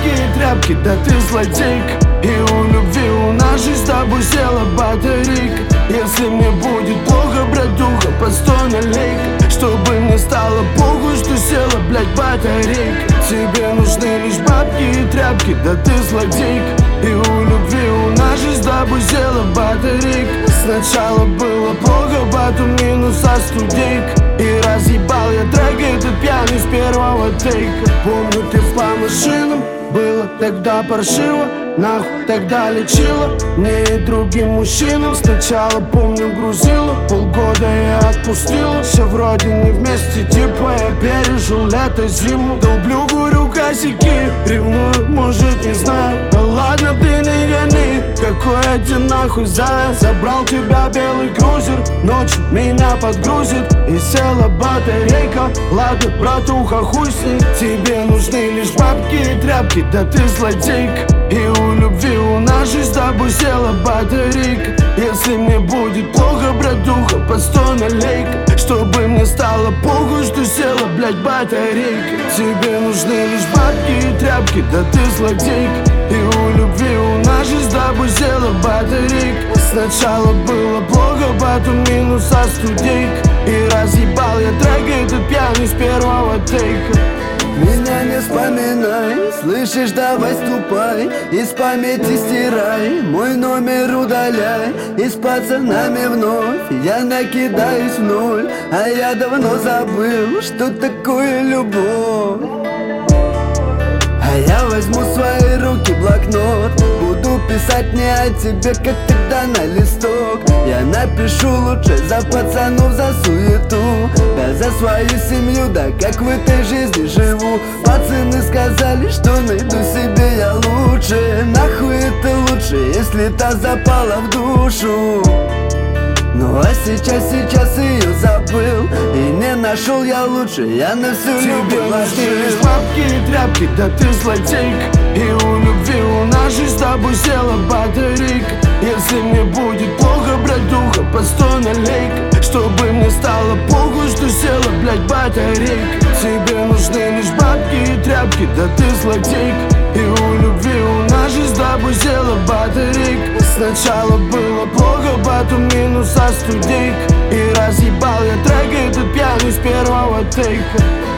бабки и тряпки, да ты злодейка. И у любви у нас жизнь с тобой села батарейка. Если мне будет плохо, братуха, под 100 налейка, чтобы мне стало похуй, что села, блядь, батарейка. Тебе нужны лишь бабки и тряпки, да ты злодейка. И у любви у нас жизнь с тобой села батарейка. Сначала было плохо, потом минус студейка. И разъебал я трек этот пьяный с первого тейка. Помню, ты по машинам, было тогда паршиво. Нахуй тогда лечила мне и другим мужчинам. Сначала, помню, грузила, полгода я отпустила. Все вроде не вместе, типа я пережил лето, зиму. Долблю, курю косяки, ревную, может, не знаю. Да ладно, ты не гони, какой я тебе нахуй заяц. Забрал тебя белый крузер, ночью меня подгрузит и села батарейка. Ладно, братуха, хуй с ней. Тебе нужны лишь бабки и тряпки, да ты злодейка. И у любви у нас жизнь с тобой села батарейка. Если мне будет плохо, братуха, под 100 налейка, чтобы мне стало похуй, что села, блядь, батарейка. Тебе нужны лишь бабки и тряпки, да ты злодейка. И у любви у нас жизнь с тобой села батарейка. Сначала было плохо, потом минус студейка. И разъебал я трек этот пьяный с первого тейка. Меня не вспоминай, слышишь, давай ступай, из памяти стирай, мой номер удаляй. И с пацанами вновь я накидаюсь в ноль, а я давно забыл, что такое любовь. А я возьму в свои руки блокнот, буду писать не о тебе, как тогда на листок. Я напишу лучше за пацанов, за суету, да за свою семью, да как в этой жизни живу. Пацаны сказали, что найду себе я лучше. Нахуй это лучше, если та запала в душу. Ну а сейчас ее забыл и не нашел я лучше, я на всю любовь нужны лишь бабки и тряпки, да ты злодейка. И у любви у нас жизнь с тобой села батарейка. Если мне будет плохо, братуха, под 100 налейка, чтобы мне стало похуй, что села, блядь, батарейка. Тебе нужны лишь бабки и тряпки, да ты злодейка. И у любви у нас жизнь с тобой села батарейка. Сначала было плохо, потом минус студейка. И разъебал я трек этот пьяный с первого тейка.